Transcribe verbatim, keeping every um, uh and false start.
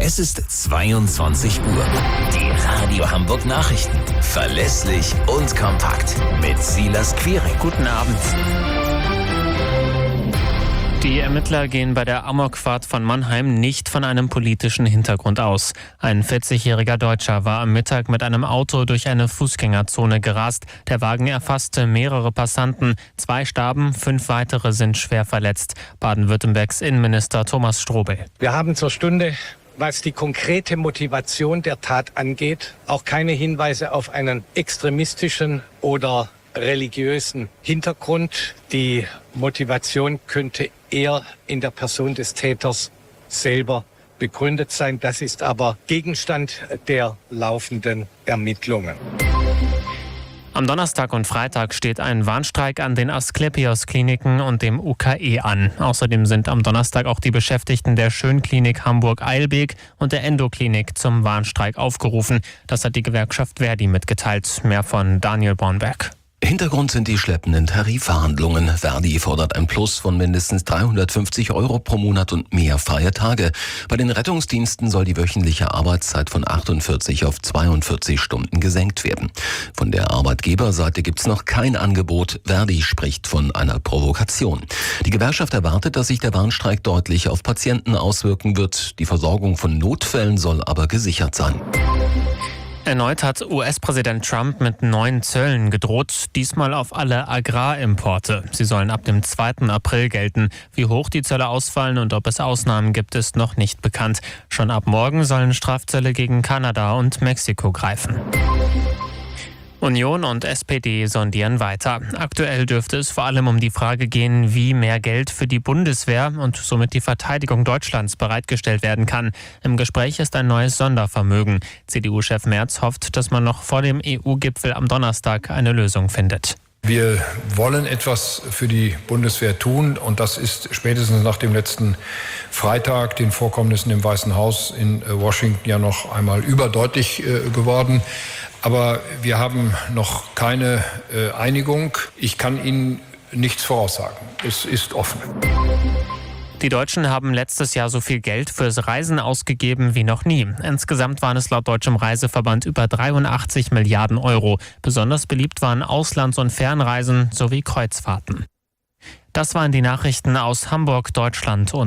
Es ist zweiundzwanzig Uhr. Die Radio Hamburg Nachrichten. Verlässlich und kompakt. Mit Silas Quiring. Guten Abend. Die Ermittler gehen bei der Amokfahrt von Mannheim nicht von einem politischen Hintergrund aus. Ein vierzigjähriger Deutscher war am Mittag mit einem Auto durch eine Fußgängerzone gerast. Der Wagen erfasste mehrere Passanten. Zwei starben, fünf weitere sind schwer verletzt. Baden-Württembergs Innenminister Thomas Strobel. Wir haben zur Stunde, was die konkrete Motivation der Tat angeht, auch keine Hinweise auf einen extremistischen oder religiösen Hintergrund. Die Motivation könnte eher in der Person des Täters selber begründet sein. Das ist aber Gegenstand der laufenden Ermittlungen. Am Donnerstag und Freitag steht ein Warnstreik an den Asklepios-Kliniken und dem U K E an. Außerdem sind am Donnerstag auch die Beschäftigten der Schönklinik Hamburg-Eilbek und der Endoklinik zum Warnstreik aufgerufen. Das hat die Gewerkschaft Verdi mitgeteilt. Mehr von Daniel Bornberg. Hintergrund sind die schleppenden Tarifverhandlungen. Verdi fordert ein Plus von mindestens dreihundertfünfzig Euro pro Monat und mehr freie Tage. Bei den Rettungsdiensten soll die wöchentliche Arbeitszeit von achtundvierzig auf zweiundvierzig Stunden gesenkt werden. Von der Arbeitgeberseite gibt's noch kein Angebot. Verdi spricht von einer Provokation. Die Gewerkschaft erwartet, dass sich der Warnstreik deutlich auf Patienten auswirken wird. Die Versorgung von Notfällen soll aber gesichert sein. Erneut hat U S-Präsident Trump mit neuen Zöllen gedroht, diesmal auf alle Agrarimporte. Sie sollen ab dem zweiten April gelten. Wie hoch die Zölle ausfallen und ob es Ausnahmen gibt, ist noch nicht bekannt. Schon ab morgen sollen Strafzölle gegen Kanada und Mexiko greifen. Union und S P D sondieren weiter. Aktuell dürfte es vor allem um die Frage gehen, wie mehr Geld für die Bundeswehr und somit die Verteidigung Deutschlands bereitgestellt werden kann. Im Gespräch ist ein neues Sondervermögen. C D U-Chef Merz hofft, dass man noch vor dem E U-Gipfel am Donnerstag eine Lösung findet. Wir wollen etwas für die Bundeswehr tun und das ist spätestens nach dem letzten Freitag, den Vorkommnissen im Weißen Haus in Washington, ja noch einmal überdeutlich äh, geworden. Aber wir haben noch keine äh, Einigung. Ich kann Ihnen nichts voraussagen. Es ist offen. Die Deutschen haben letztes Jahr so viel Geld fürs Reisen ausgegeben wie noch nie. Insgesamt waren es laut Deutschem Reiseverband über dreiundachtzig Milliarden Euro. Besonders beliebt waren Auslands- und Fernreisen sowie Kreuzfahrten. Das waren die Nachrichten aus Hamburg, Deutschland und